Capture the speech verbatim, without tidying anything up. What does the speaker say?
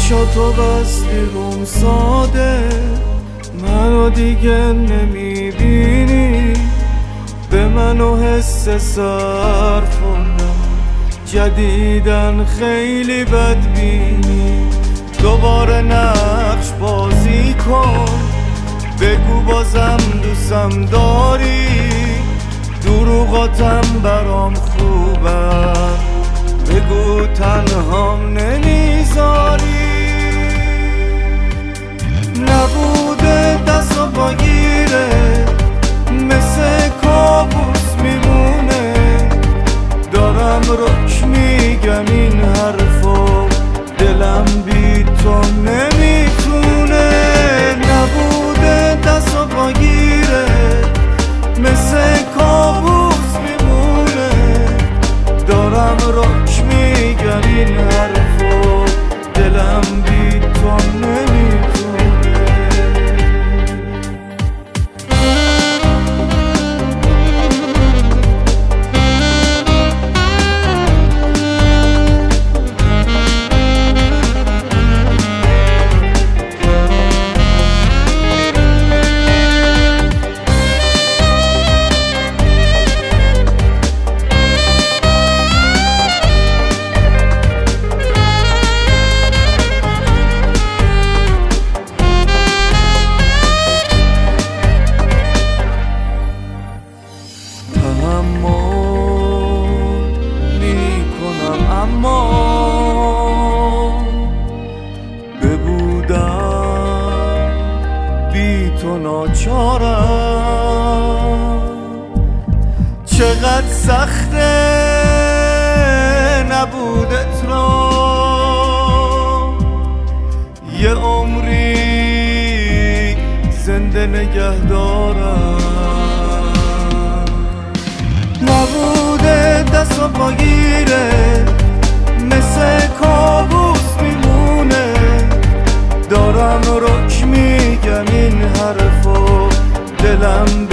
چشاتو بستی روم ساده، منو دیگه نمیبینی، به منو حس سر خوردم، جدیدن خیلی بدبینی. دوباره نقش بازی کن، بگو بازم دوستم داری، دروغاتم برام خوبم، بگو تنهام نمیذاری. نبوده دست و پاگیره، مثل کابوس میمونه، دارم رک میگم این حرفو، دلم بی تو نمیتونه. نبوده دست و پاگیره، مثل کابوس میمونه، دارم رک میگم این حرفو، دلم بی تو نمیتونه. اما ببودم بی تو ناچارم، چقدر سخته نبودت را یه عمری زنده نگه دارم. نبوده دست و پاگیره، مثل کابوس میمونه، دارم رک میگم این حرفو، دلم